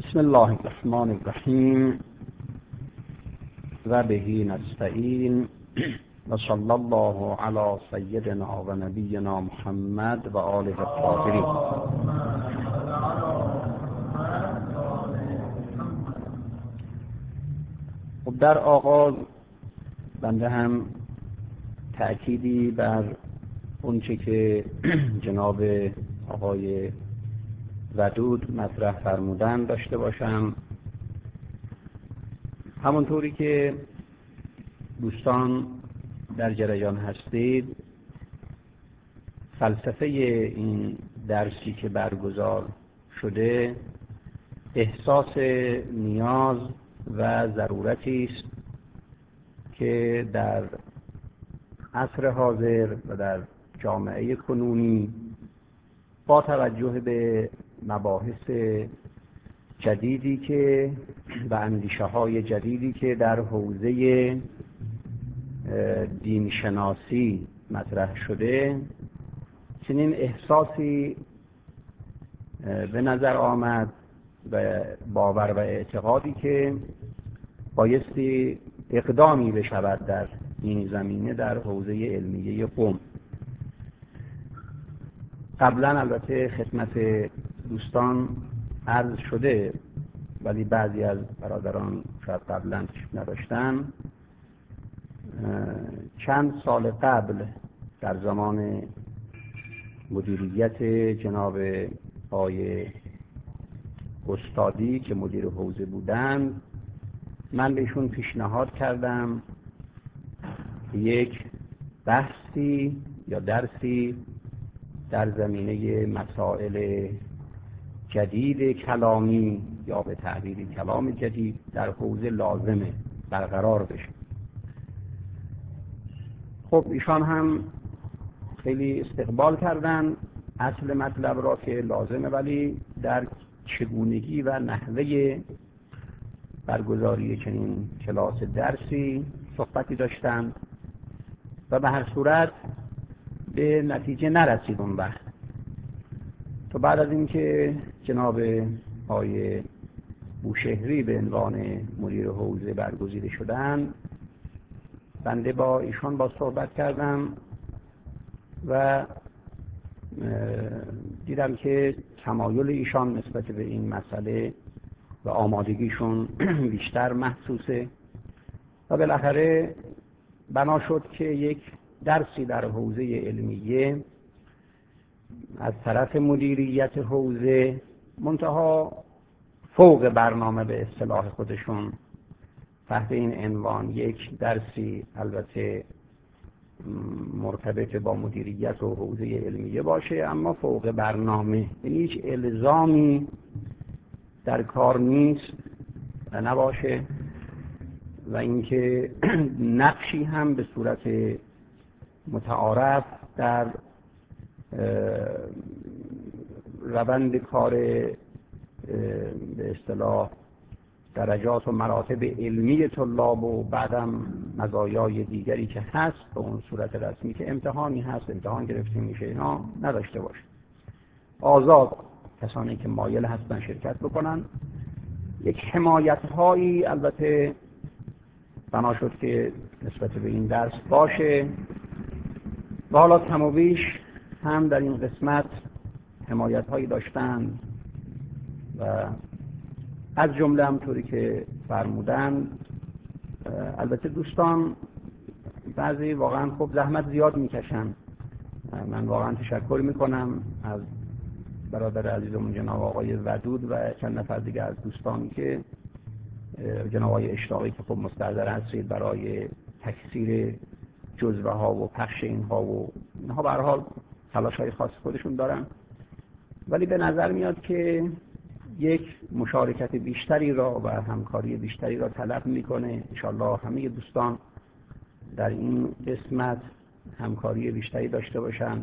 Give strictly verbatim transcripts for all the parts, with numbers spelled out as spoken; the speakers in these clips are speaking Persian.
بسم الله الرحمن الرحیم و به نستعین و صلی الله علی سیدنا و نبینا محمد و آله الطاهرین. خب در آغاز بنده هم تأکیدی بر اونچه که جناب آقای ودود مطرح فرمودن داشته باشم. همونطوری که دوستان در جریان هستید، فلسفه این درسی که برگزار شده احساس نیاز و ضرورتی است که در عصر حاضر و در جامعه کنونی با توجه به مباحث جدیدی که و اندیشه های جدیدی که در حوزه دینشناسی مطرح شده، چنین احساسی به نظر آمد و باور و اعتقادی که بایستی اقدامی بشود در این زمینه در حوزه علمیه قم. قبلا البته خدمت دوستان عرض شده، ولی بعضی از برادران شاید قبلا نداشتن. چند سال قبل در زمان مدیریت جناب آقای استادی که مدیر حوزه بودند، من بهشون پیشنهاد کردم یک بحثی یا درسی در زمینه مسائل جدید کلامی یا به تعبیر کلام جدید در حوزه لازمه برقرار بشه. خب ایشان هم خیلی استقبال کردن اصل مطلب را که لازمه، ولی در چگونگی و نحوه برگزاری چنین کلاس درسی صحبتی داشتند و به هر صورت به نتیجه نرسید اون وقت. تو بعد از اینکه جناب آقای بوشهری به عنوان مدیر حوزه برگزیده شدند، بنده با ایشان با صحبت کردم و دیدم که تمایل ایشان نسبت به این مسئله و آمادگیشون بیشتر محسوسه و بالاخره بنا شد که یک درسی در حوزه علمیه از طرف مدیریت حوزه، منتها فوق برنامه به اصطلاح خودشون، تحت این عنوان یک درسی البته مرتبط با مدیریت و حوزه علمیه باشه، اما فوق برنامه، یعنی هیچ الزامی در کار نیست و نباشه و اینکه نقشی هم به صورت متعارف در روند کار به اصطلاح درجات و مراتب علمی طلاب و بعدم مزایای دیگری که هست به اون صورت رسمی که امتحانی هست، امتحان گرفته میشه، اینا نداشته باشه. آزاد کسانی که مایل هستن شرکت بکنن. یک حمایت هایی البته بنا شد که نسبت به این درس باشه و حالا کم و بیش هم در این قسمت حمایت هایی داشتن و از جمله همطوری که فرمودن، البته دوستان بعضی واقعا خب زحمت زیاد میکشن. من واقعا تشکر میکنم از برادر عزیزمون جناب آقای ودود و چند نفر دیگه از دوستانی که جناب آقای اشتاقی که خب مستحضر هستید برای تکثیر جزوه ها و پخش اینها و اینها به هر حال تلاش های خاص خودشون دارن، ولی به نظر میاد که یک مشارکت بیشتری را و همکاری بیشتری را طلب میکنه. انشالله همه دوستان در این قسمت همکاری بیشتری داشته باشن.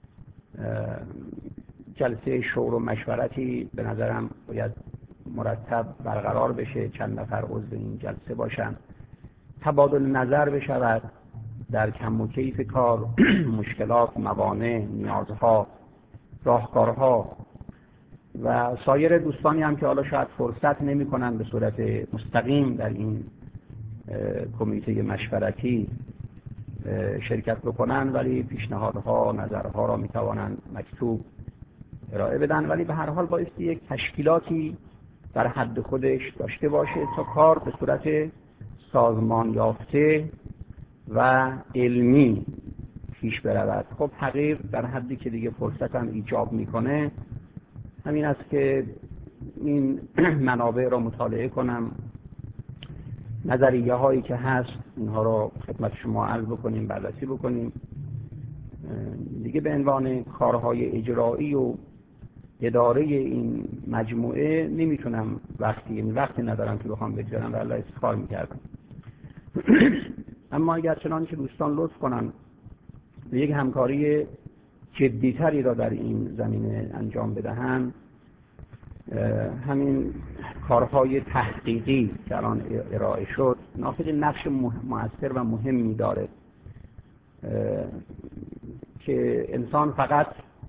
جلسه شور و مشورتی به نظرم باید مرتب برقرار بشه، چند نفر عضو این جلسه باشن، تبادل نظر بشود در کم و کیف کار، مشکلات، موانع، نیازها، راهکارها و سایر دوستانی هم که حالا شاید فرصت نمی کنن به صورت مستقیم در این کمیته مشورتی شرکت بکنن، ولی پیشنهادها، نظرها را می توانند مکتوب ارائه بدن، ولی به هر حال بایستی یک تشکیلاتی در حد خودش داشته باشه تا کار به صورت سازمان یافته و علمی پیش برود. خب تغییر در حدی که دیگه فرصت هم ایجاب میکنه همین است که این منابع را مطالعه کنم، نظریه هایی که هست اینها را خدمت شما عرض بکنیم، بررسی بکنیم. دیگه به عنوان کارهای اجرایی و اداره این مجموعه نمیتونم وقتی این وقتی ندارم که بخوام بگذارم و الله افتخار میکردم. اما اگر چنان که دوستان لطف کنن یک همکاری جدیتری را در این زمینه انجام بدهند، همین کارهای تحقیقی که الان ارائه شد ناخد نقش مؤثر و مهمی داره که انسان فقط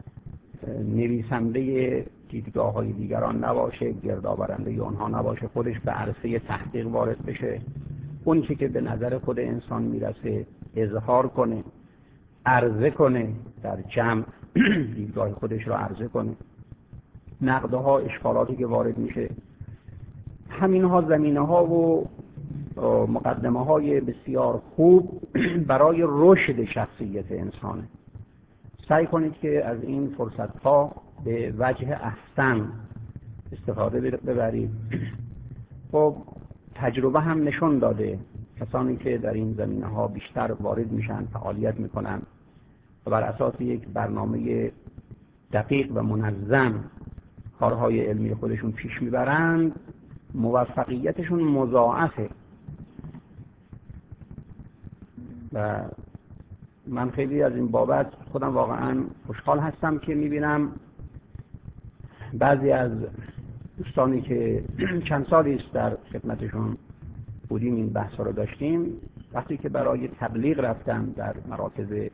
نویسنده دیدگاه‌های دیگران نباشه، گردآورنده آنها نباشه، خودش به عرصه تحقیق وارد بشه، اون چیزی که به نظر خود انسان میرسه اظهار کنه، عرضه کنه، در جمع دیدگاه خودش رو عرضه کنه، نقدها، اشکالاتی که وارد میشه، همینها زمینه‌ها و مقدمه‌های بسیار خوب برای رشد شخصیت انسانه. سعی کنید که از این فرصت‌ها به وجه احسن استفاده ببرید. خب تجربه هم نشون داده کسانی که در این زمینه‌ها بیشتر وارد میشن، فعالیت میکنن و بر اساس یک برنامه دقیق و منظم کارهای علمی خودشون پیش میبرند، موفقیتشون مضاعفه. و من خیلی از این بابت خودم واقعا خوشحال هستم که میبینم بعضی از دوستانی که چند سالی است در خدمتشون بودیم، این بحثا رو داشتیم، وقتی که برای تبلیغ رفتن در مراکز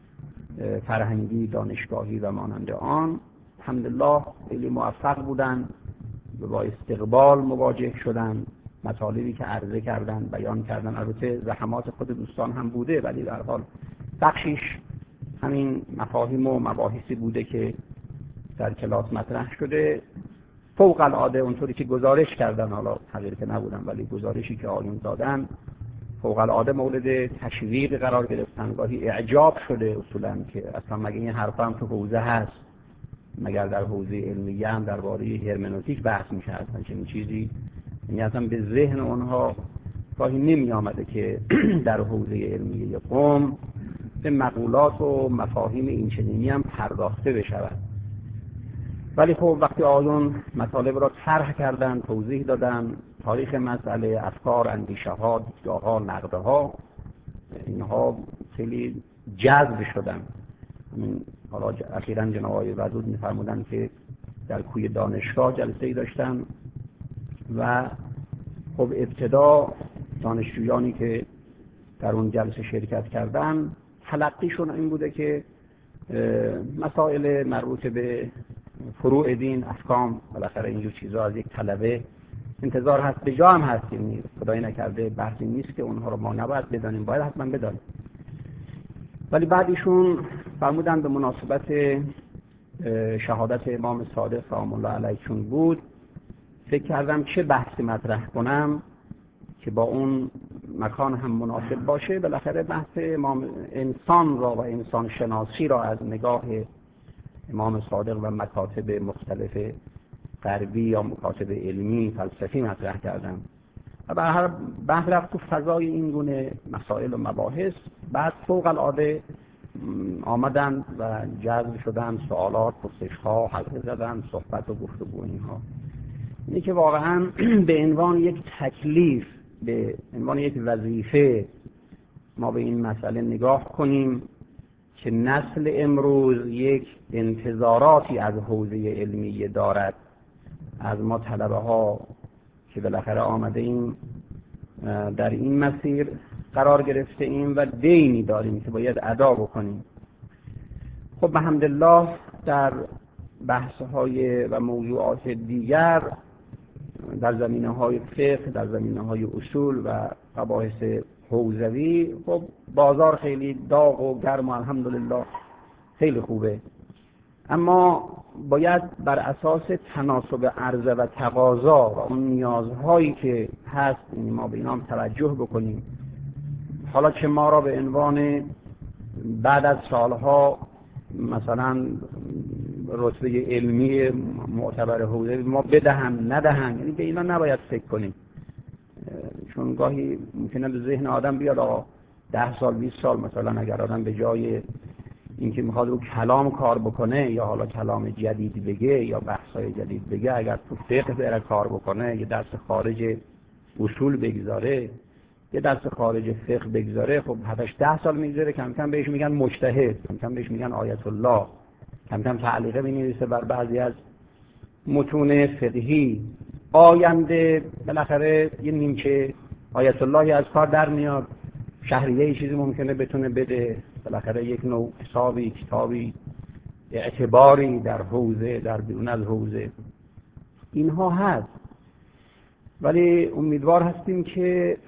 فرهنگی، دانشگاهی و مانند آن، الحمدلله خیلی موفق بودن و با استقبال مواجه شدن، مطالبی که عرضه کردن، بیان کردن. البته زحمات خود دوستان هم بوده، ولی در حال بخشیش همین مفاهیم و مباحثی بوده که در کلاس مطرح شده. فوق العاده اونطوری که گزارش کردن، حالا حاضر که نبودم ولی گزارشی که آیون دادن فوق العاده مورد تشویق قرار گرفتن. گاهی اعجاب شده اصولا که اصلا مگه این حرف هم تو حوزه هست، مگر در حوزه علمیه هم درباره هرمنوتیک بحث میشه، اصلا چنین چیزی یعنی اصلا به ذهن اونها گاهی نمی آمده که در حوزه علمیه قم به مقولات و مفاهیم این چنینی هم پرداخته بشود. ولی خب وقتی آیون مطالب را طرح کردن، توضیح دادن، تاریخ مسئله، افکار، اندیشه ها، دیدگاه‌ها، نقدها، اینها خیلی جذب شدن. همین حالا اخیراً جناب آقای ودود می‌فرمودن که در کوی دانشگاه جلسه‌ای داشتن و خب ابتدا دانشجویانی که در اون جلسه شرکت کردن تلقیشون این بوده که مسائل مربوط به فروع دین، احکام، بالاخره اینجور چیزا از یک طلبه انتظار هست، به جا هم هست، یعنی خدای نکرده بحثی نیست که اونها رو ما نباید بدانیم، باید حتما بدانیم. ولی بعد ایشون فرمودن به مناسبت شهادت امام صادق سلام الله علیه چون بود، فکر کردم چه بحثی مطرح کنم که با اون مکان هم مناسب باشه. بالاخره بحث امام انسان را و انسان شناسی را از نگاه امام صادق و مکاتب مختلف غربی یا مکاتب علمی فلسفی مطرح کردم و به هر بحث رفت تو فضای این گونه مسائل و مباحث. بعد فوق العاده آمدن و جذب شدن، سوالات، پرسش‌ها، حلقه زدن، صحبت و گفتگو اینها. اینه که واقعا به عنوان یک تکلیف، به عنوان یک وظیفه ما به این مسئله نگاه کنیم که نسل امروز یک انتظاراتی از حوزه علمیه دارد، از ما طلبه ها که بالاخره آمده ایم در این مسیر قرار گرفته ایم و دینی داریم که باید ادا بکنیم. خب الحمدلله در بحث‌های و موضوعات دیگر در زمینه‌های فقه، در زمینه‌های اصول و مباحث حوزوی، خب بازار خیلی داغ و گرم و الحمدلله خیلی خوبه، اما باید بر اساس تناسب عرضه و تقاضا و اون نیازهایی که هست ما به اینا هم توجه بکنیم. حالا چه ما را به عنوان بعد از سالها مثلا رتبه علمی معتبر حوزه ما بدهن ندهن، یعنی به اینا نباید فکر کنیم، چون گاهی ممکنه به ذهن آدم بیاد آقا ده سال بیست سال مثلا اگر آدم به جای اینکه میخواد رو کلام کار بکنه یا حالا کلام جدید بگه یا بحث‌های جدید بگه، اگر تو فقه بره کار بکنه، یه درس خارج اصول بگذاره، یه درس خارج فقه بگذاره، خب هفتش ده سال میگذره، کم کم بهش میگن مجتهد، کم کم بهش میگن آیت الله، کم کم تعلیقه مینویسه بر بعضی از متون فقهی. آینده بالاخره یه نیمچه آیت اللهی از کار در میاد، شهریه چیزی ممکنه بتونه بده، بالاخره یک نوع حسابی کتابی اعتباری در حوزه، در بیرون از حوزه اینها هست. ولی امیدوار هستیم که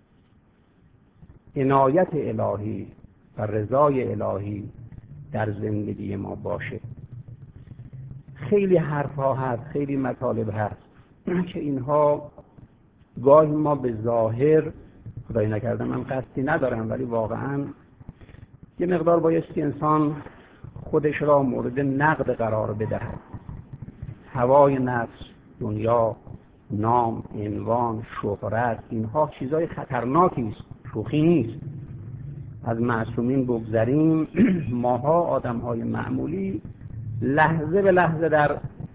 عنایت الهی و رضای الهی در زندگی ما باشه. خیلی حرفها هست، خیلی مطالب هست که اینها گاهی ما به ظاهر، خدای نکرده من قصدی ندارم، ولی واقعا یه مقدار بایستی انسان خودش را مورد نقد قرار بدهد. هوای نفس، دنیا، نام، عنوان، شهرت، اینها چیزای خطرناکی است، شوخی نیست. از معصومین بگذریم، ماها آدم‌های معمولی لحظه به لحظه در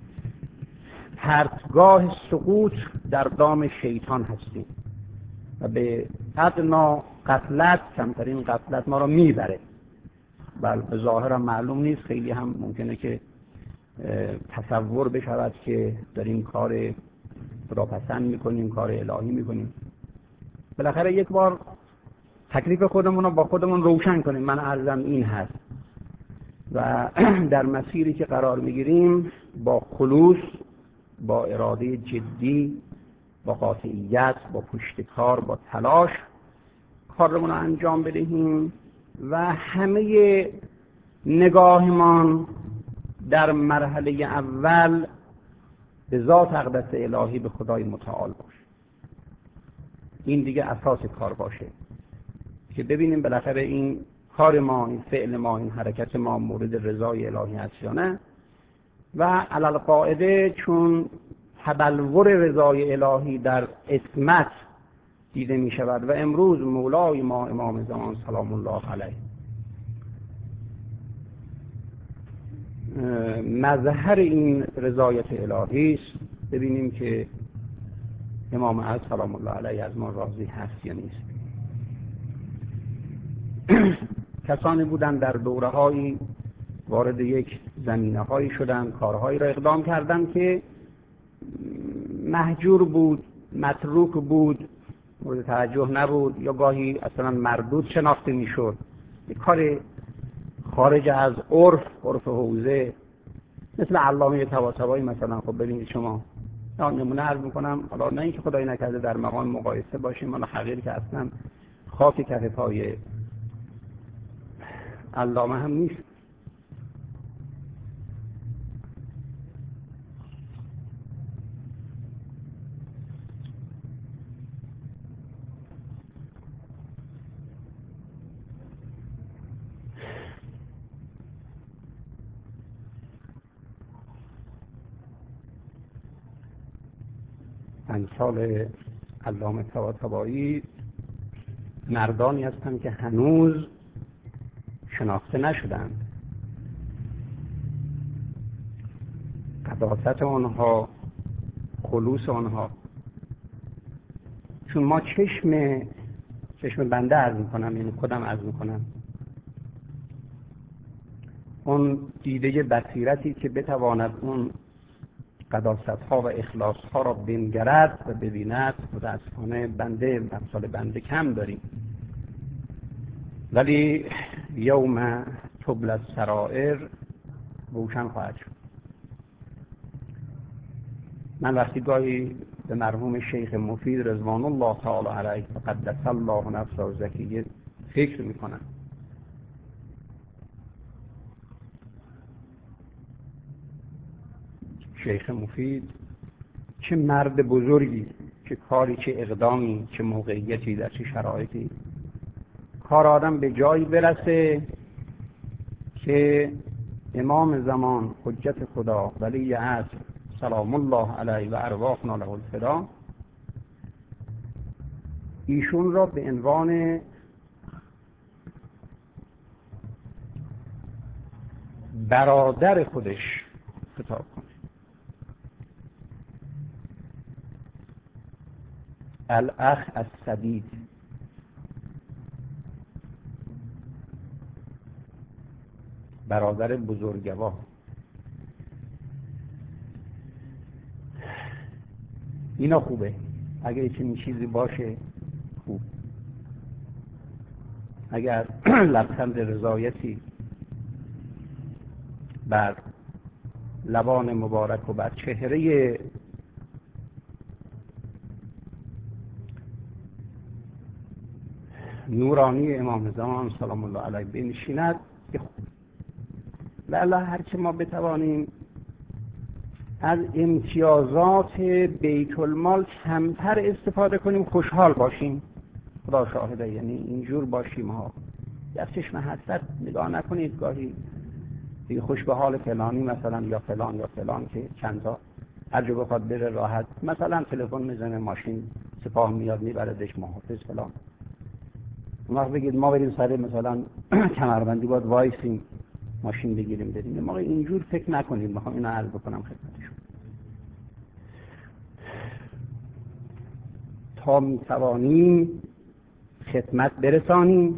پرتگاه سقوط در دام شیطان هستیم و به ادنا غفلت، کمترین غفلت ما را میبره. بل به ظاهرم معلوم نیست، خیلی هم ممکنه که تصور بشود که داریم کار خداپسند میکنیم، کار الهی میکنیم. بالاخره یک بار تکلیف خودمون رو با خودمون روشن کنیم. من عرضم این هست و در مسیری که قرار میگیریم با خلوص، با اراده جدی، با قاطعیت، با پشتکار، با تلاش کارمون رو انجام بدهیم و همه نگاهمان در مرحله اول به ذات اقدس الهی، به خدای متعال باشه. این دیگه اساس کار باشه که ببینیم بالاخره این کار ما، این فعل ما، این حرکت ما مورد رضای الهی هست یا نه. و علل قاعده چون تبلور رضای الهی در اسمت دیده می شود و امروز مولای ما امام زمان سلام الله علیه مظهر این رضایت الهی است، ببینیم که امام عز سلام الله علیه از ما راضی هست یا نیست. کسانی بودن در دوره هایی وارد یک زمینه هایی شدن، کارهایی را اقدام کردن که محجور بود، متروک بود، مورد توجه نبود یا گاهی اصلا مردود شناخته میشد. یک کار خارج از عرف، عرف حوزه، مثل علامه طباطبایی مثلا. خب ببینید شما، نمونه عرض میکنم، حالا نه اینکه خدای نکرده در مقام مقایسه باشیم، حالا حقیر که اصلا خاک کف پای علامه هم نیست. امثال علامه طباطبایی مردانی هستند که هنوز شناخته نشدند. قداست آنها، خلوص آنها، چون ما چشم چشم بنده عرض میکنم، یعنی خودم عرض میکنم، اون دیده بصیرتی که بتواند اون قداست ها و اخلاص ها را بنگرد و ببیند، متاسفانه بنده امثال بنده کم داریم. ولی یوم تبلی السرائر روشن خواهد شد. من وقتی گاهی به مرحوم شیخ مفید رضوان الله تعالی علیه و قدس الله نفسه زکیه فکر میکنم. شیخ مفید چه مرد بزرگی، چه کاری، چه اقدامی، چه موقعیتی، در چه شرایطی کار آدم به جایی برسه که امام زمان حجت خدا ولی عصر سلام الله علیه و ارواحنا له الفدا ایشون را به عنوان برادر خودش خطاب کنه. الاخ الصدید، برادر بزرگوار. اینا خوبه، اگر چنین چیزی باشه خوب. اگر لبخند رضایتی بر لبان مبارک و بر چهره نورانی امام زمان سلام الله علیه بنشیند که خوب. لعله هر که ما بتوانیم از امتیازات بیت المال کمتر استفاده کنیم خوشحال باشیم. خدا شاهده، یعنی اینجور باشیم ها. در چشم حسرت نگاه نکنید گاهی دیگه خوش به حال فلانی مثلا یا فلان یا فلان که چند تا هر جا بخواد بره راحت، مثلا تلفن میزنه، ماشین سپاه میاد میبردش محافظ فلان. اون وقت بگید ما بریم سر مثلا کمربندی باید وایسیم ماشین بگیریم بریم. ما اینجور فکر نکنیم. میخوام اینو عرض بکنم خدمتشون تا میتوانیم خدمت برسانیم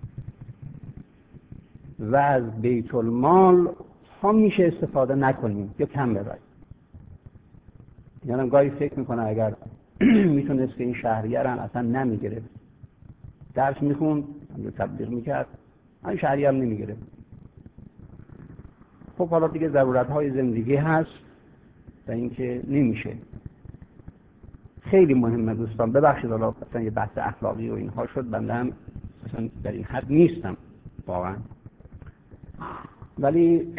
و از بیت المال ها میشه استفاده نکنیم یا کم ببریم. یعنی گاهی فکر میکنه اگر میتونست که این شهریه رو اصلا نمیگرفت، درس میخوند یا تبلیغ میکرد، این شهریه هم نمیگرفت. خب حالا دیگه ضرورت های زندگی هست و اینکه نمیشه. خیلی مهمه دوستان، ببخشید حالا مثلا یه بحث اخلاقی و اینها شد، بنده هم مثلا در این حد نیستم واقعا، ولی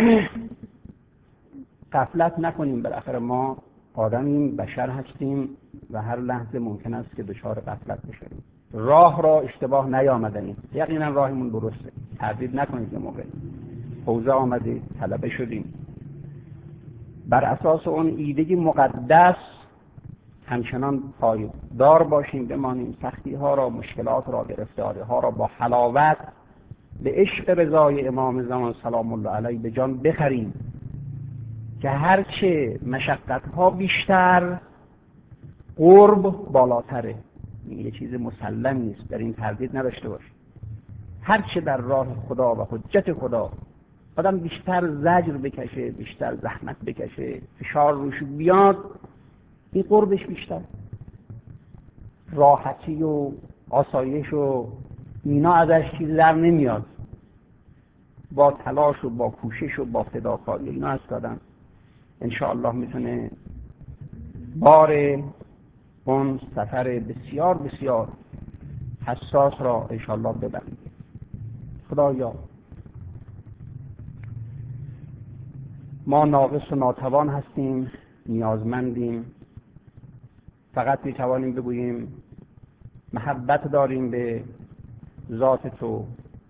غفلت نکنیم. بالاخره ما آدمیم، بشر هستیم و هر لحظه ممکن است که دچار غفلت بشیم. راه را اشتباه نیامدنیم، یقینا راهمون درسته، تردید نکنید. یه موقع حوزه آمده، طلبه شدیم، بر اساس اون ایده مقدس همچنان پایدار باشیم، بمانیم، سختی ها را، مشکلات را، گرفتاری ها را با حلاوت به عشق رضای امام زمان سلام الله علیه به جان بخریم که هرچه مشقت ها بیشتر قرب بالاتره. این یه چیز مسلم نیست، در این تردید نداشته باشیم. هرچه در راه خدا و حجت خدا آدم بیشتر زجر بکشه، بیشتر زحمت بکشه، فشار روش بیاد، این قربش بیشتر. راحتی و آسایش و اینا ازش چیز در نمیاد. با تلاش و با کوشش و با فداکاری اینا هست آدم انشاءالله میتونه بار اون سفر بسیار بسیار حساس را انشاءالله ببریم. خدایا ما ناقص و ناتوان هستیم، نیازمندیم. فقط میتوانیم بگوییم محبت داریم به ذات تو،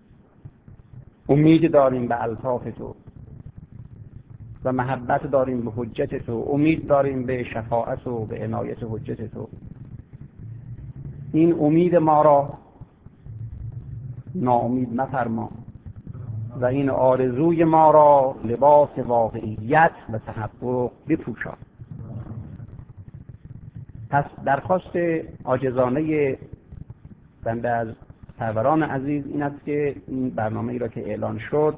امید داریم به الطاف تو و محبت داریم به حجت تو، امید داریم به شفاعت و به عنایت حجت تو. این امید ما را ناامید مفرما و این آرزوی ما را لباس واقعیت و تحقق بپوشان. پس درخواست عاجزانه بنده از سروران عزیز این است که این برنامه ای را که اعلان شد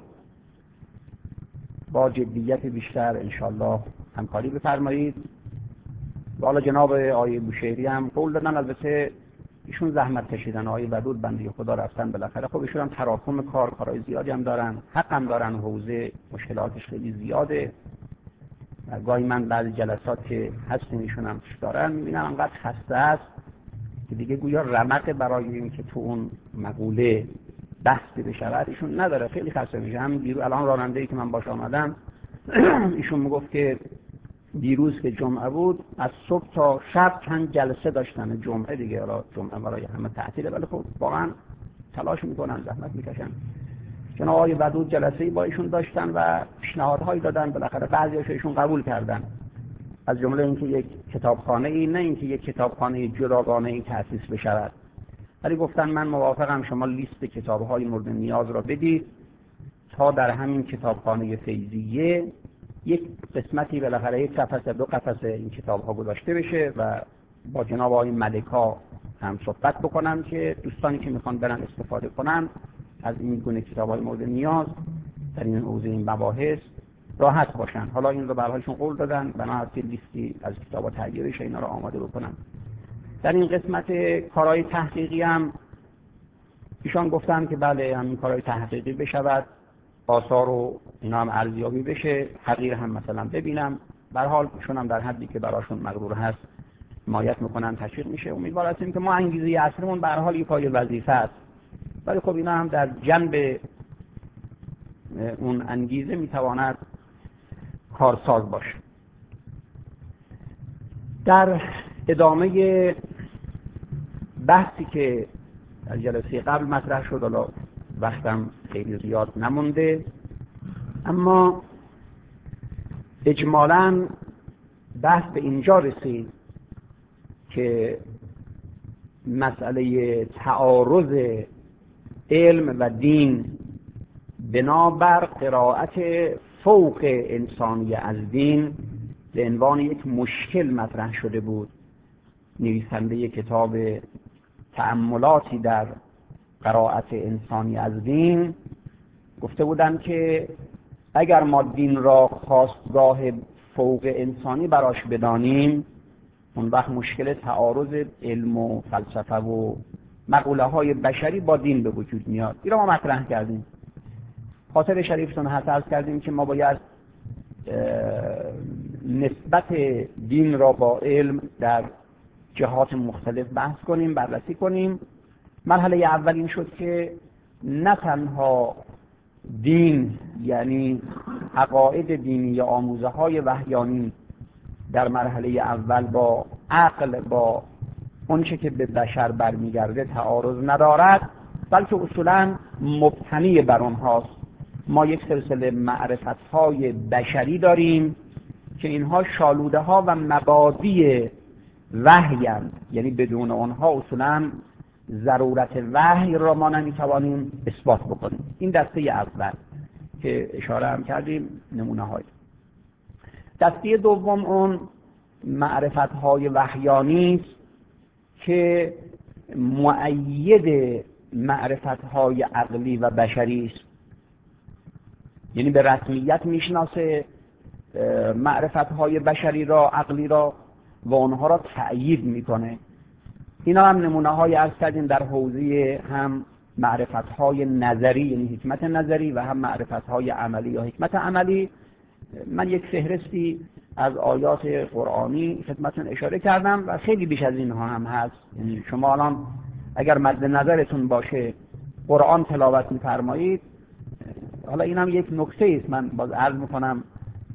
با جدیت بیشتر انشاءالله همکاری بفرمایید. و حالا جناب آقای بوشهری هم قول دادن، البته ایشون زحمت کشیدن، آقای ودود بنده خدا رفتن بالاخره. خب ایشون هم تراکم کار کارهای زیادی هم دارن، حق هم دارن، حوزه مشکلاتش خیلی زیاده و گاهی من بعضی جلسات که هستیم ایشون هم دارن میبینم انقدر خسته است که دیگه گویا رمق برای این که تو اون مقوله بحثی بشود ایشون نداره، خیلی خسته میشه. همین دیروز الان راننده‌ای که من باش آمدم ایشون میگفت که دیروز که جمعه بود از صبح تا شب چند جلسه داشتن، جمعه دیگه، حالا جمعه برای همه تعطیله ولی خب واقعا تلاش میکنن، زحمت میکشن. جناب آقای ودود جلسه‌ای با ایشون داشتن و پیشنهادهایی دادن، بالاخره بعضی‌هاش ایشون قبول کردن، از جمله اینکه یک کتابخانه ای، نه اینکه یک کتابخانه جداگانه ای تأسیس بشود، ولی گفتن من موافقم شما لیست کتاب‌های مورد نیاز را بدید تا در همین کتابخانه فیضیه یک قسمتی بالاخره یک قفسه دو قفسه این کتاب‌ها گذاشته بشه و با جناب آقای ملکا هم صحبت بکنم که دوستانی که میخوان برن استفاده کنن از این گونه کتاب‌های مورد نیاز در این حوزه این مباحث راحت باشن. حالا این رو برایشون قول دادن، بنا هست لیستی از کتاب‌ها تهیه بشه، اینا رو آماده بکنم. در این قسمت کارهای تحقیقی هم ایشان گفتن که بله همین کارهای تحقیقی بشود، آثار و اینا هم ارزیابی بشه، حقیر هم مثلا ببینم. به هر حال ایشون هم در حدی که براشون مقدور هست حمایت میکنن، تشویق میشه. امیدوار هستیم که ما انگیزه اصلیمون به هر حال یک پای وظیفه است، ولی خب اینا هم در جنب اون انگیزه میتواند کارساز باشه. در ادامه بحثی که از جلسه قبل مطرح شد، حالا وقتم خیلی زیاد نمونده، اما اجمالاً بحث به اینجا رسید که مسئله تعارض علم و دین بنابر قرائت فوق انسانی از دین به عنوان یک مشکل مطرح شده بود. نویسنده کتاب تأملاتی در قرائت انسانی از دین گفته بودند که اگر ما دین را خاستگاه فوق انسانی براش بدانیم، اون وقت مشکل تعارض علم و فلسفه و مقوله های بشری با دین به وجود میاد. این را ما مطرح کردیم. خاطر شریفتون هست عرض کردیم که ما باید نسبت دین را با علم در جهات مختلف بحث کنیم، بررسی کنیم. مرحله اول این شد که نه تنها دین یعنی عقاید دینی یا آموزه های وحیانی در مرحله اول با عقل، با اونچه که به بشر برمیگرده تعارض ندارد، بلکه اصولاً مبتنی بر آنهاست. ما یک سلسله معرفت های بشری داریم که اینها شالوده ها و مبادی وحی هستند، یعنی بدون آنها اصولاً ضرورت وحی را ما نمیتوانیم اثبات بکنیم. این دسته اول که اشاره هم کردیم نمونه های. دسته دوم اون معرفت های وحیانی است که مؤید معرفت های عقلی و بشری است، یعنی به رسمیت میشناسه معرفت های بشری را، عقلی را، و آنها را تأیید میکنه. اینا هم نمونه های عرض کردیم در حوزه هم معرفت های نظری یعنی حکمت نظری و هم معرفت های عملی یا حکمت عملی. من یک فهرستی از آیات قرآنی خدمتتون اشاره کردم و خیلی بیش از اینها هم هست. یعنی شما الان اگر مد نظرتون باشه قرآن تلاوت می‌فرمایید، حالا اینم یک نکته است من باز عرض میکنم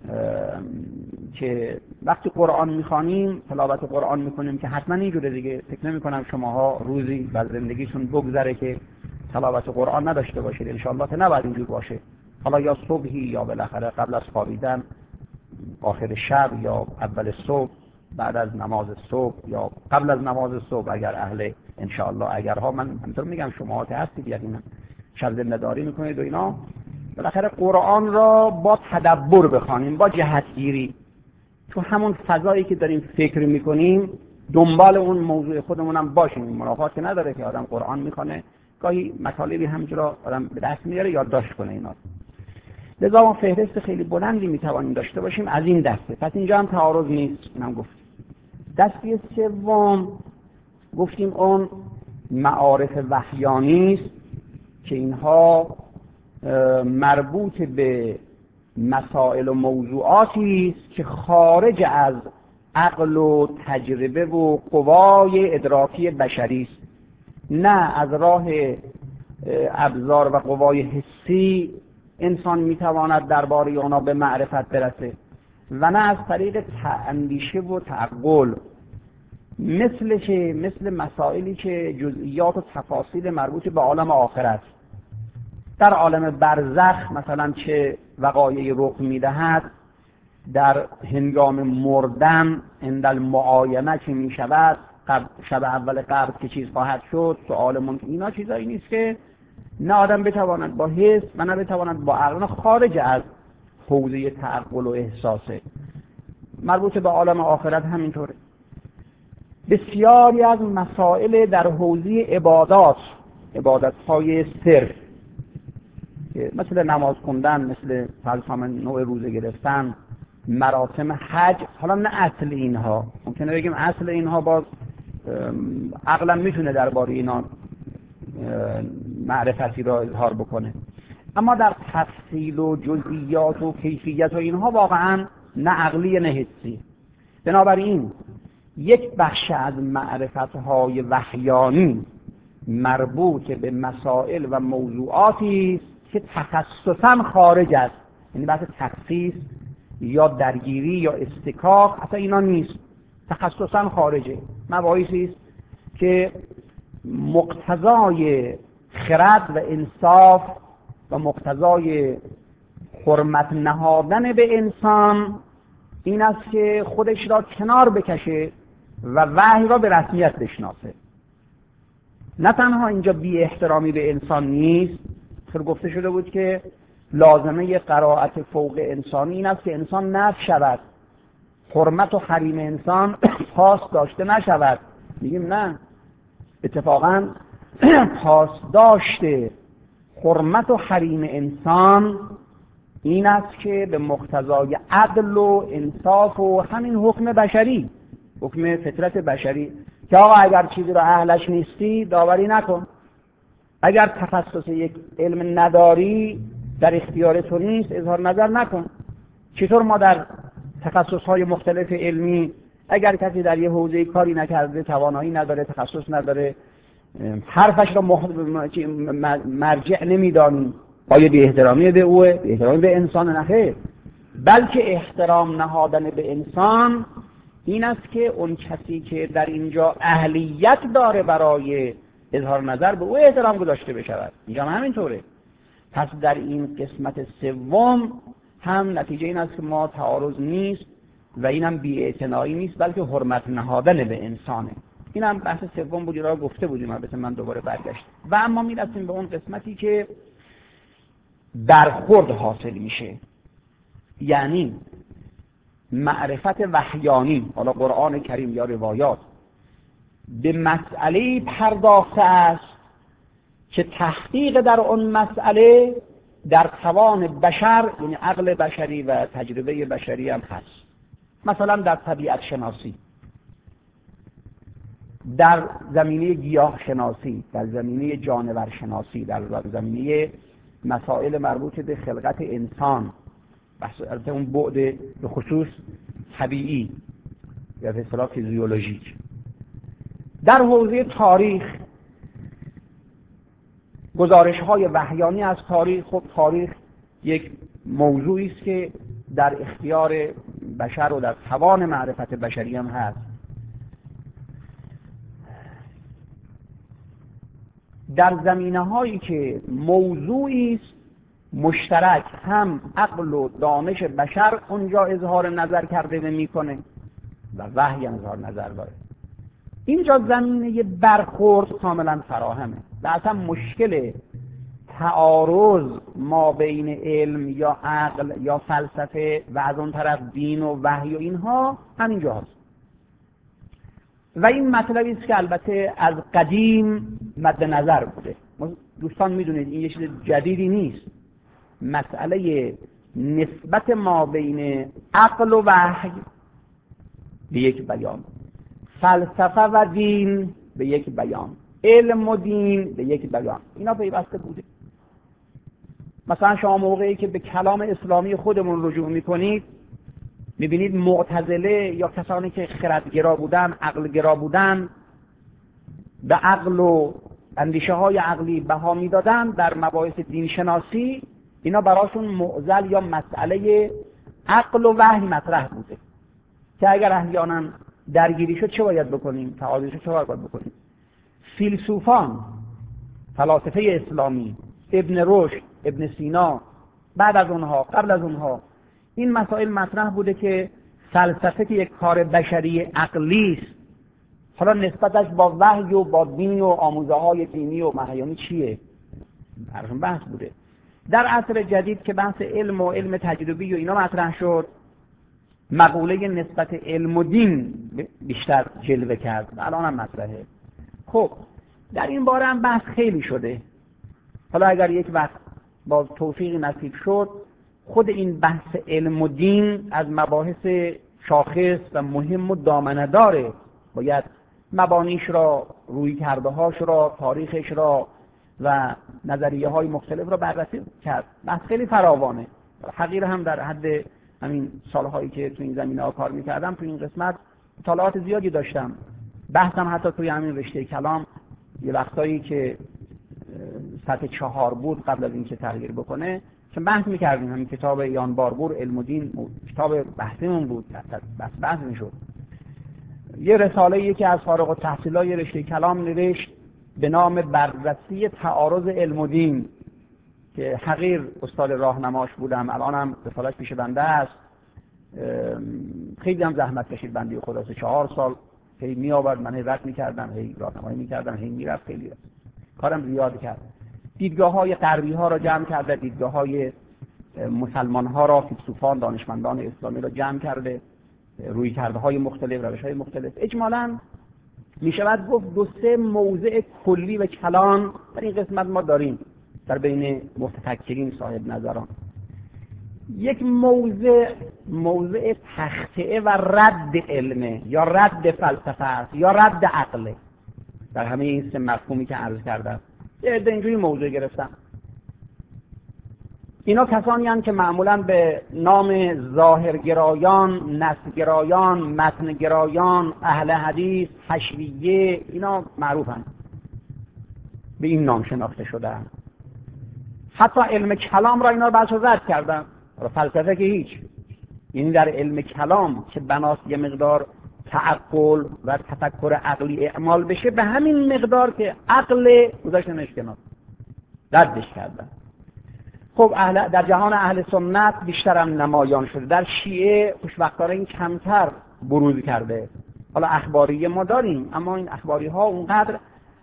که وقتی قرآن میخوانیم، تلاوت قرآن میکنیم که حتما اینجوره دیگه، فکر نمیکنم شماها روزی بر زندگیتون بگذره که تلاوت قرآن نداشته باشید. انشاءالله که نباید اینجور باشه، حالا یا صبحی یا بالاخره قبل از خوابیدن، آخر شب یا اول صبح، بعد از نماز صبح یا قبل از نماز صبح اگر اهل انشاءالله اگرها. من همینطور میگم شما ها هستید یقینا شب زنده‌داری میکنید و اینا. بالاخره قرآن را با تدبر بخوانیم، با جهتگیری، تو همون فضایی که داریم فکر میکنیم دنبال اون موضوع خودمونم باشیم. منافات که نداره که آدم قرآن میخونه گاهی مطالبی همینجورا آدم به دست میاره یادداشت کنه اینا. لذا ما فهرست خیلی بلندی میتوانیم داشته باشیم از این دسته. پس اینجا هم تعارض نیست، اینم گفتیم. دسته سوم گفتیم اون معارف وحیانی است که اینها مربوط به مسائل و موضوعاتی است که خارج از عقل و تجربه و قوای ادراکی بشری است، نه از راه ابزار و قوای حسی انسان میتواند درباره آنها به معرفت برسه و نه از طریق اندیشه و تعقل، مثل چه؟ مثل مسائلی که جزئیات و تفاصیل مربوط به عالم آخرت. در عالم برزخ مثلا چه وقایعی رخ میدهد، در هنگام مردن عند المعاینه که می شود، شب اول قبر که چیز خواهد شد، سؤال منکر، اینا چیزایی نیست که نه آدم بتواند با حس و نه بتواند با عقل، خارج از حوزه تعقل و احساسه. مربوط به عالم آخرت همینطوره. بسیاری از مسائل در حوزه عبادات، عبادت‌های صرف، مثل نماز خوندن، مثل فلسفه نوع روزه گرفتن، مراسم حج، حالا نه اصل اینها، ممکنه بگیم اصل اینها باز عقلا میتونه درباره اینا معرفتی را اظهار بکنه، اما در تفصیل و جزئیات و کیفیت و اینها واقعا نه عقلی نه حسی. بنابراین یک بخش از معرفت‌های وحیانی مربوط به مسائل و موضوعاتی که تخصصاً خارج است، یعنی بحث تخصیص یا درگیری یا استکاک اصلا اینا نیست، تخصصاً خارجه، مباحثی است که مقتضای خرد و انصاف و مقتضای حرمت نهادن به انسان این است که خودش را کنار بکشه و وحی را به رسمیت بشناسه. نه تنها اینجا بی احترامی به انسان نیست، خیلی گفته شده بود که لازمه قرائت فوق انسانی این است که انسان نفی شود، حرمت و حریم انسان پاس داشته نشود. میگیم نه، اتفاقا پاس داشته حرمت و حریم انسان این است که به مقتضای عدل و انصاف و همین حکم بشری، حکم فطرت بشری که آقا اگر چیزی رو اهلش نیستی داوری نکن، اگر تخصص یک علم نداری در اختیار تو نیست اظهار نظر نکن. چطور ما در تخصصهای مختلف علمی اگر کسی در یه حوزه کاری نکرده، توانایی نداره، تخصص نداره، حرفش رو مرجع نمیدانیم، آیا بی احترامی به اوه؟ بی احترامی به انسان نخیر، بلکه احترام نهادن به انسان این است که اون کسی که در اینجا اهلیت داره برای اظهار نظر به او احترام گذاشته بشود. اینجا هم همینطوره. پس در این قسمت سوم هم نتیجه این است که ما تعارض نیست و اینم بی‌اعتنایی نیست، بلکه حرمت نهادن به انسانه. اینم بحث سوم بود، را گفته بودیم، البته من دوباره برگشتم. و اما میرسیم به اون قسمتی که برخورد حاصل میشه، یعنی معرفت وحیانی، حالا قرآن کریم یا روایات، به مسئله پرداخته است که تحقیق در اون مسئله در توان بشر، یعنی عقل بشری و تجربه بشری هم هست. مثلا در طبیعت شناسی، در زمینه گیاه شناسی، در زمینه جانور شناسی، در زمینه مسائل مربوط به خلقت انسان، البته اون بعد به خصوص طبیعی یا به اصطلاح فیزیولوژیک. در حوزه تاریخ، گزارش‌های وحیانی از تاریخ، خب تاریخ یک موضوعی است که در اختیار بشر و در توان معرفت بشری هم هست. در زمینه‌هایی که موضوعی است مشترک، هم عقل و دانش بشر اونجا اظهار نظر کرده و میکنه و وحی هم اظهار نظر داره، اینجا زمینه برخورد کاملا فراهمه و اصلا مشکل تعارض ما بین علم یا عقل یا فلسفه و از اون طرف دین و وحی و اینها همینجا هست. و این مطلبی است که البته از قدیم مد نظر بوده. دوستان میدونید این یه چیز جدیدی نیست. مسئله نسبت ما بین عقل و وحی به یک بیان، فلسفه و دین به یک بیان، علم و دین به یک بیان، اینا پیوسته بوده. مثلا شما موقعی که به کلام اسلامی خودمون رجوع میکنید میبینید معتزله یا کسانی که خردگرا بودن، عقلگرا بودن، به عقل و اندیشه های عقلی بها میدادن در مباحث دین شناسی، اینا براشون معضل یا مسئله عقل و وحی مطرح بوده که اگر احیانا درگیری شد چه باید بکنیم، تعارض شد چه باید بکنیم. فیلسوفان، فلاسفه اسلامی، ابن رشد، ابن سینا، بعد از اونها، قبل از اونها، این مسائل مطرح بوده که فلسفه که یک کار بشری عقلی است، حالا نسبتش با وحی و با دین و آموزه های دینی و مهیانی چیه؟ براشون بحث بوده. در عصر جدید که بحث علم و علم تجربی و اینا مطرح شد، مقوله نسبت علم و دین بیشتر جلوه کرد، الان هم مطرحه. خب در این باره هم بحث خیلی شده. حالا اگر یک وقت با توفیق نصیب شد خود این بحث علم و دین از مباحث شاخص و مهم و دامنه داره، باید مبانیش را، روی کرده هاش را، تاریخش را و نظریه های مختلف را بررسی کرد. بحث خیلی فراوانه. حقیر هم در حد همین سالهایی که تو این زمینه ها کار میکردم تو این قسمت مطالعات زیادی داشتم. بحثم حتی توی همین رشته کلام یه وقتایی که سطح چهار بود قبل از اینکه تغییر بکنه که بحث میکردیم. همین کتاب یان باربور علم و دین کتاب بحثمون بود، بحث بحث میشد. یه رساله یکی از فارغ التحصیلای رشته کلام نوشت به نام بررسی تعارض علم و دین که حقیر استاد راهنماش بودم، الانم رساله‌اش پیش بنده است. خیلی هم زحمت کشید بنده خدا، سه چهار سال هی می آورد، من هی رد می‌کردم، هی راهنمایی می‌کردم، هی میرفت، خیلی رفت. کارم زیاد کرد. دیدگاه‌های غربی ها را جمع کرده، دیدگاه‌های مسلمان ها را، فیلسوفان، دانشمندان اسلامی را جمع کرده، روی کرده های مختلف، روش های مختلف. اجمالاً می شود گفت دو سه موضع کلی و کلان در این قسمت ما داریم در بین متفکرین صاحب نظران. یک موضع موضع تخطئه و رد علمه یا رد فلسفه است یا رد عقله. در همه این سه مفهومی که عرض کردم یه عده اینجوری موضوع گرفتم. اینا کسانی هستند که معمولاً به نام ظاهرگرایان، نصگرایان، متنگرایان، اهل حدیث، حشویه، اینا معروفن، به این نام شناخته شدن. حتی علم کلام را اینا بحث رد کردن، فلسفه که هیچ. یعنی در علم کلام که بناست یه مقدار تعقل و تفکر عقلی اعمال بشه، به همین مقدار که عقل گذاشتنش کنار، ردش کردن. خب اهل در جهان اهل سنت بیشتر هم نمایان شده، در شیعه خوشبختانه این کمتر بروز کرده. حالا اخباریه ما داریم اما این اخباری ها اونقدر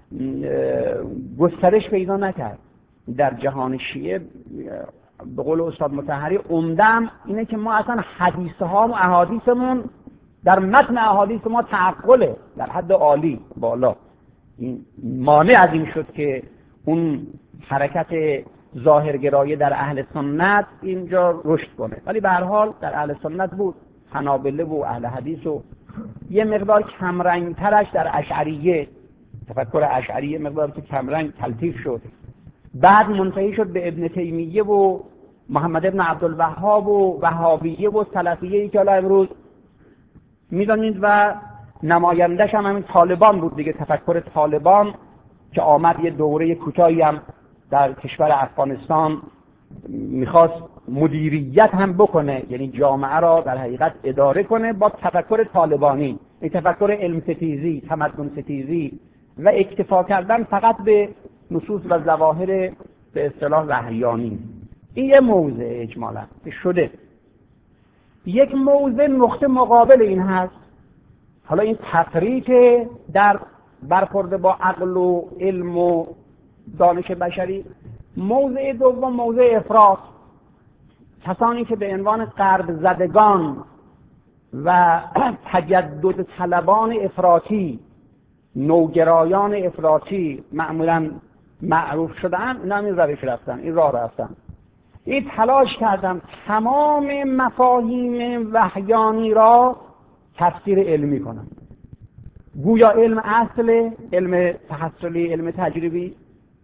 گسترش پیدا نکرد. در جهان شیعه به قول استاد مطهری عمدم اینه که ما اصلا حدیث ها و احادیثمون در متن احادیث ما تعقله در حد عالی بالا. این مانع از این شد که اون حرکت ظاهرگرایی در اهل سنت اینجا رشد کنه، ولی به هر حال در اهل سنت بود، حنابله و اهل حدیث و یه مقدار کمرنگ ترش در اشعریه، تفکر اشعریه مقدار که کمرنگ تلطیف شد. بعد منتهی شد به ابن تیمیه و محمد ابن عبدالوهاب و وهابیه و سلفیه‌ای که الان امروز میدونید و نمایندش هم همین طالبان بود دیگه. تفکر طالبان که آمد یه دوره کوتاهی هم در کشور افغانستان میخواست مدیریت هم بکنه، یعنی جامعه را در حقیقت اداره کنه با تفکر طالبانی، این تفکر علم ستیزی، تمدن ستیزی و اکتفا کردن فقط به نصوص و ظواهر به اصطلاح وحیانی. این یه موضع اجمالا شده. یک موضع نقطه مقابل این هست، حالا این تفریط در برخورد با عقل و علم و دانش بشری. موضع دوم موضع افراط، کسانی که به عنوان غرب زدگان و تجدد طلبان افراطی، نوگرایان افراطی معمولا معروف شدن، اینا همین روش رفتن، این راه رفتن. این تلاش کردن تمام مفاهیم وحیانی را تفسیر علمی کنن. گویا علم اصل، علم تحصیلی، علم تجربی،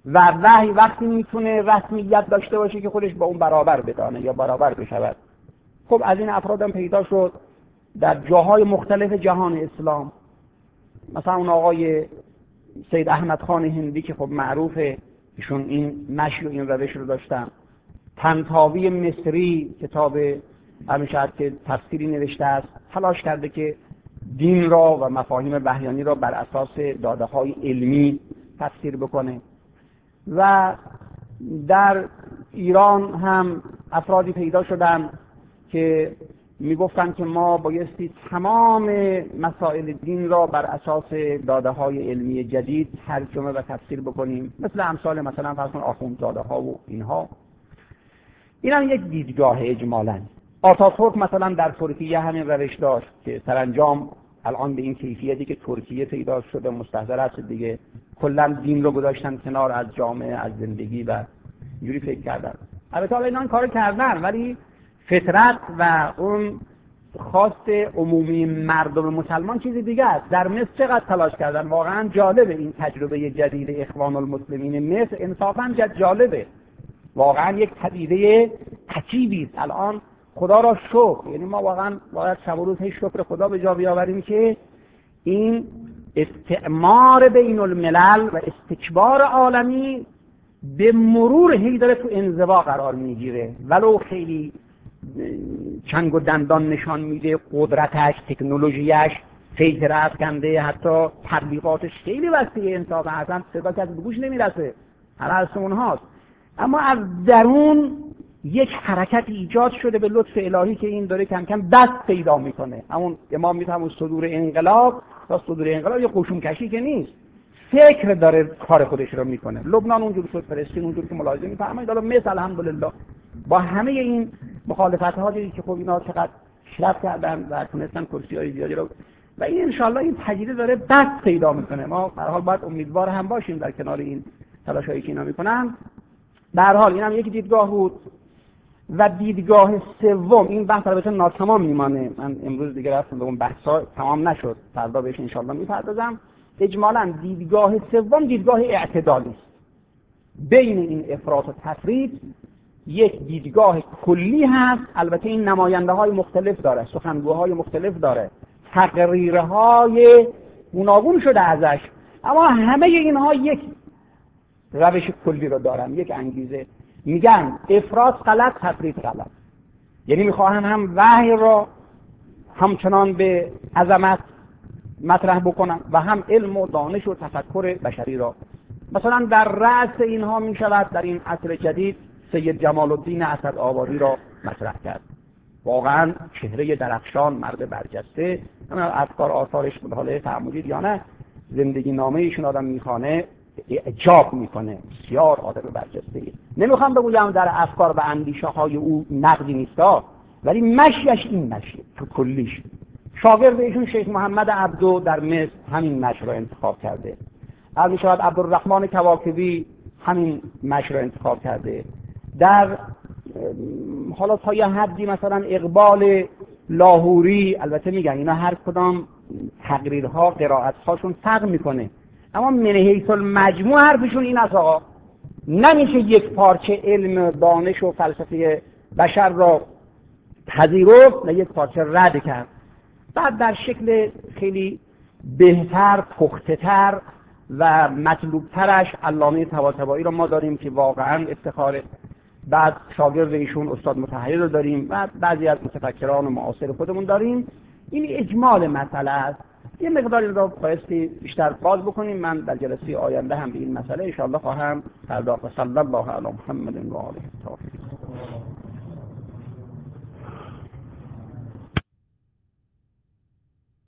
و وحی وقتی میتونه رسمیت داشته باشه که خودش با اون برابر بدانه یا برابر بشود. خب از این افراد هم پیدا شد در جاهای مختلف جهان اسلام. مثلا اون آقای سید احمد خان هندی که خب معروفه، ایشون این مشی و این روش رو داشتن. طنطاوی مصری کتاب همیشه که تفسیری نوشته است، تلاش کرده که دین را و مفاهیم وحیانی را بر اساس داده‌های علمی تفسیر بکنه. و در ایران هم افرادی پیدا شدن که میگفتن که ما بایستی تمام مسائل دین را بر اساس داده‌های علمی جدید ترجمه و تفسیر بکنیم، مثل امثال مثلا فرض کن آخوندزاده‌ها و اینها. این هم یک دیدگاه اجمالاً. آتاتورک مثلا در ترکیه همین روش داشت که سرانجام الان به این کیفیتی که ترکیه پیدا شده مستحضر است دیگه، کلا دین رو گذاشتن کنار از جامعه، از زندگی و اینجوری فکر کردن. البته حالا اینا این کارو کردن، ولی فطرت و اون خواست عمومی مردم مسلمان چیز دیگه است. در مصر چقدر تلاش کردن، واقعا جالبه این تجربه جدید اخوان المسلمین مصر، انصافا جالبه، واقعا یک پدیده عجیبی است. الان خدا را شکر، یعنی ما واقعا باید شب و روز هی شکر خدا به جا بیاوریم که این استعمار بین الملل و استکبار عالمی به مرور هی داره تو انزوا قرار میگیره، ولو خیلی چنگ و دندان نشان میده، قدرتش، تکنولوژیش، فیتر افکنده، حتی تبلیغاتش خیلی وسیعه، انصافا اصلا صدا که از گوش نمیرسه، هر از اونهاست. اما از درون یک حرکت ایجاد شده به لطف الهی که این داره کم کم دست پیدا میکنه. همون امام میفهمه صدور انقلاب تا صدور انقلاب یه قشون کشی که نیست، فکر داره کار خودش رو میکنه. لبنان اونجور شد، فلسطین اونجور که ملاحظه میفرمایید. حالا مثل الحمدلله با همه این مخالفت ها دیدید که خب اینا چقدر پیشرفت کردن و تونستن کرسی های زیادی رو، و این انشالله این تجدید داره دست پیدا میکنه. ما به هر حال باید امیدوار هم باشیم در کنار این تلاشایی که اینا میکنن. به هر حال اینم یک دیدگاه بود. و دیدگاه سوم، این بحث البته ناتمام میمانه، من امروز دیگه رفتم به اون بحثا، تمام نشد، فردا بهش انشالله میپردازم. اجمالاً دیدگاه سوم دیدگاه اعتدالی است. بین این افراط و تفرید یک دیدگاه کلی هست. البته این نماینده های مختلف داره، سخنگوهای مختلف داره، تقریرهای گوناگون شده ازش، اما همه اینها یک روش کلی رو دارن، یک انگیزه. میگن افراط غلط، تفرید غلط. یعنی میخواهن هم وحی را همچنان به عظمت مطرح بکنن و هم علم و دانش و تفکر بشری را. مثلا در رأس اینها میشود در این عصر جدید سید جمال الدین اسدآبادی را مطرح کرد. واقعا چهره درخشان، مرد برجسته، افکار آثارش به حال تعاملی یا نه، زندگی نامه ایشون آدم میخوانه اعجاب میکنه، بسیار آدم برجسته. نمیخوام بگویم در افکار و اندیشه های او نقدی نیستا، ولی مشیش این مشی تو کلیش. شاگرد ایشون شیخ محمد عبدو در مصر همین مشی را انتخاب کرده. از میشود عبدالرحمن کواکبی همین مشی را انتخاب کرده. در حالا تا یه حدی مثلا اقبال لاهوری، البته میگن اینا هر کدام تقریرها قرائت‌هاشون فرق میکنه، اما من حیث المجموع حرفشون این است آقا نمیشه یک پارچه علم، دانش و فلسفه بشر را پذیرفت و یک پارچه رد کرد. بعد در شکل خیلی بهتر، پخته‌تر و مطلوبترش علامه طباطبایی را ما داریم که واقعا افتخاره. بعد شاگرد ایشون استاد مطهری رو داریم و بعضی از متفکران معاصر خودمون داریم. این اجمال مسئله است. یه مقداری رو بایستی بیشتر باز بکنیم. من در جلسه آینده هم به این مسئله ان شاء الله خواهم پرداخت. صلی الله علی محمد و آله الطاهرین.